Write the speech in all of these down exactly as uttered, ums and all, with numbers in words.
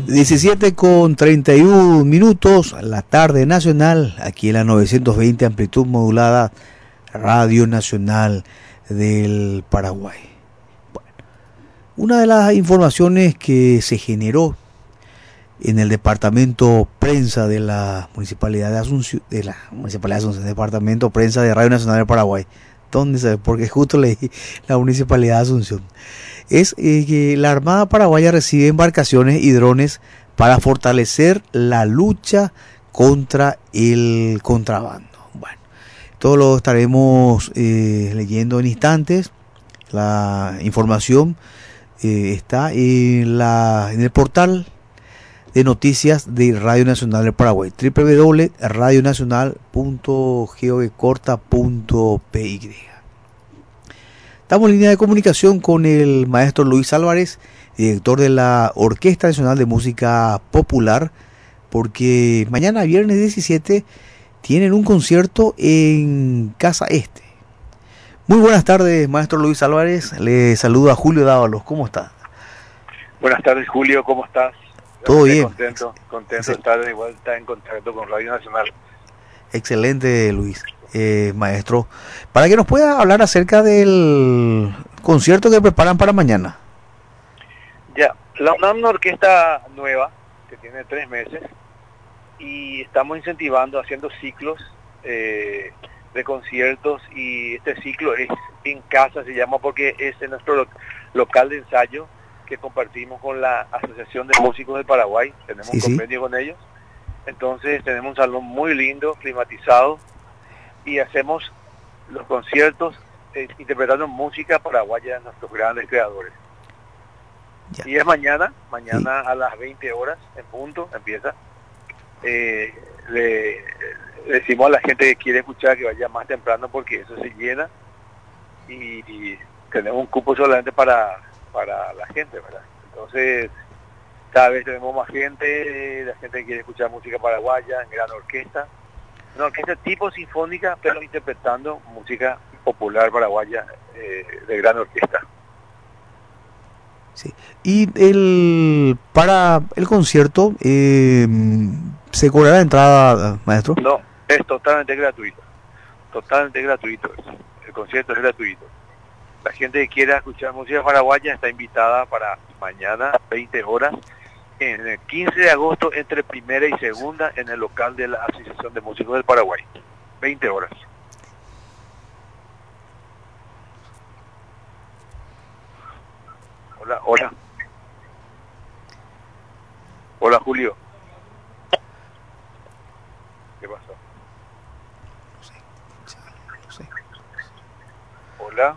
diecisiete con treinta y uno minutos, la tarde nacional, aquí en la novecientos veinte amplitud modulada, Radio Nacional del Paraguay. Bueno, una de las informaciones que se generó en el departamento prensa de la Municipalidad de Asunción, de la Municipalidad de Asunción, departamento prensa de Radio Nacional del Paraguay, ¿dónde se ve? Porque justo leí la Municipalidad de Asunción. Es eh, que la Armada Paraguaya recibe embarcaciones y drones para fortalecer la lucha contra el contrabando. Bueno, todo lo estaremos eh, leyendo en instantes. La información eh, está en, la, en el portal de noticias de Radio Nacional del Paraguay, doble u doble u doble u punto radio nacional punto gov corta punto p y. Estamos en línea de comunicación con el maestro Luis Álvarez, director de la Orquesta Nacional de Música Popular, porque mañana, viernes diecisiete, tienen un concierto en Casa Este. Muy buenas tardes, maestro Luis Álvarez. Le saluda Julio Dávalos. ¿Cómo está? Buenas tardes, Julio. ¿Cómo estás? Todo bien. Contento, contento de estar de vuelta en contacto con Radio Nacional. Excelente, Luis. Eh, maestro, para que nos pueda hablar acerca del concierto que preparan para mañana. Ya, la UNAM es una orquesta nueva que tiene tres meses y estamos incentivando, haciendo ciclos eh, de conciertos, y este ciclo es en casa, se llama, porque es en nuestro lo- local de ensayo que compartimos con la Asociación de Músicos del Paraguay. Tenemos Sí, un sí. convenio con ellos, entonces tenemos un salón muy lindo, climatizado, y hacemos los conciertos eh, interpretando música paraguaya de nuestros grandes creadores. Ya. Y es mañana, mañana sí. A las veinte horas en punto empieza. Eh, le, le decimos a la gente que quiere escuchar que vaya más temprano, porque eso se llena, y, y tenemos un cupo solamente para, para la gente, ¿verdad? Entonces, cada vez tenemos más gente, la gente que quiere escuchar música paraguaya en gran orquesta. Una orquesta tipo sinfónica, pero interpretando música popular paraguaya eh, de gran orquesta. Sí. Y el para el concierto, eh, ¿se cobrará entrada, maestro? No, es totalmente gratuito. Totalmente gratuito. El concierto es gratuito. La gente que quiera escuchar música paraguaya está invitada para mañana, veinte horas, en el quince de agosto, entre primera y segunda, en el local de la Asociación de Músicos del Paraguay. veinte horas. Hola, hola. Hola, Julio. ¿Qué pasó? No sé, no sé. Hola.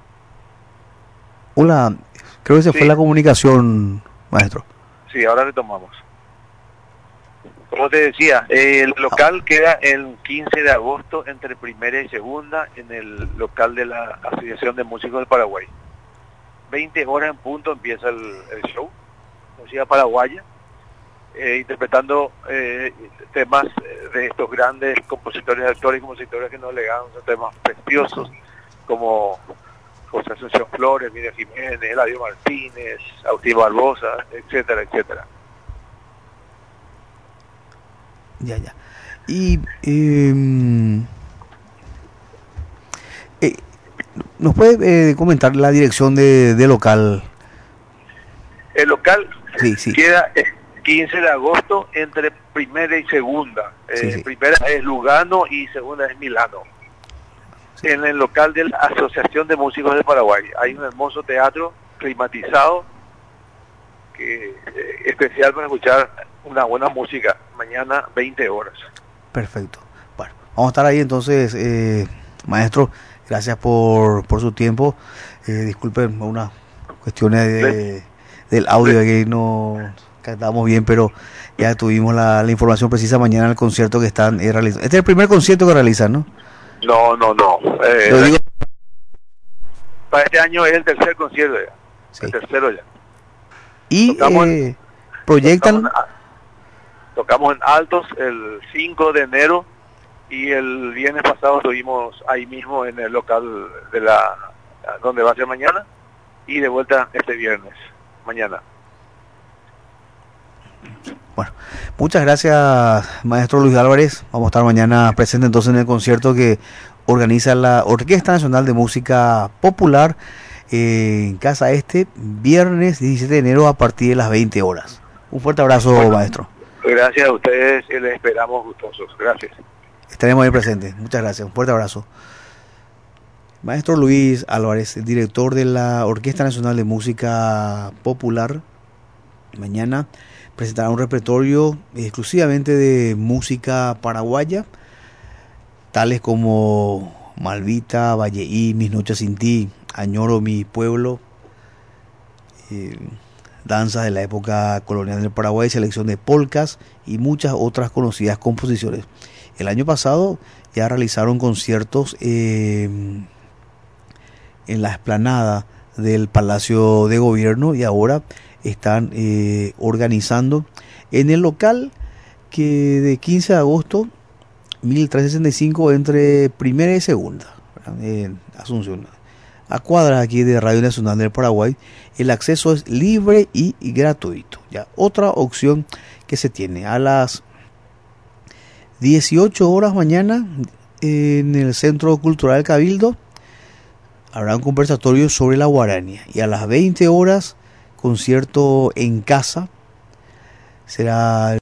Hola, creo que se Sí. fue la comunicación, maestro. Sí, ahora retomamos. Como te decía, el local queda el quince de agosto, entre primera y segunda, en el local de la Asociación de Músicos del Paraguay. veinte horas en punto empieza el, el show, música paraguaya, eh, interpretando eh, temas de estos grandes compositores, actores y compositores que nos legaron, son temas preciosos, como José Asunción Flores, Miguel Jiménez, Eladio Martínez, Agustín Barbosa, etcétera, etcétera. Ya, ya. Y eh, eh, ¿nos puede eh, comentar la dirección de, de local? El local Sí, sí. queda el quince de agosto, entre primera y segunda. Sí, Eh, sí. Primera es Lugano y segunda es Milano. Sí. En el local de la Asociación de Músicos del Paraguay. Hay un hermoso teatro climatizado, que eh, especial para escuchar una buena música. Mañana, veinte horas. Perfecto. Bueno, vamos a estar ahí entonces, eh, maestro. Gracias por, por su tiempo. Eh, disculpen unas cuestiones de, del audio que no cantamos bien, pero ya tuvimos la, la información precisa mañana del concierto que están eh, realizando. Este es el primer concierto que realizan, ¿no? No, no, no. Eh, Lo digo. Para este año es el tercer concierto ya. Sí. El tercero ya. Y Tocamos eh, en- proyectan. Tocamos en, tocamos en Altos el cinco de enero, y el viernes pasado estuvimos ahí mismo en el local de la donde va a ser mañana, y de vuelta este viernes, mañana. Bueno, muchas gracias, maestro Luis Álvarez. Vamos a estar mañana presentes entonces en el concierto que organiza la Orquesta Nacional de Música Popular eh, en Casa Este, viernes diecisiete de enero a partir de las veinte horas. Un fuerte abrazo, bueno, maestro. Gracias a ustedes y les esperamos gustosos. Gracias. Estaremos ahí presentes. Muchas gracias. Un fuerte abrazo. Maestro Luis Álvarez, el director de la Orquesta Nacional de Música Popular, mañana presentará un repertorio exclusivamente de música paraguaya, tales como Malvita, Valleí, Mis Noches Sin Ti, Añoro Mi Pueblo, eh, danzas de la época colonial del Paraguay, selección de polcas y muchas otras conocidas composiciones. El año pasado ya realizaron conciertos eh, en la explanada del Palacio de Gobierno y ahora están eh, organizando en el local que de quince de agosto mil trescientos sesenta y cinco entre primera y segunda, en Asunción, a cuadras aquí de Radio Nacional del Paraguay. El acceso es libre y, y gratuito. Ya otra opción que se tiene a las dieciocho horas mañana en el Centro Cultural Cabildo habrá un conversatorio sobre la guarania, y a las veinte horas concierto en casa será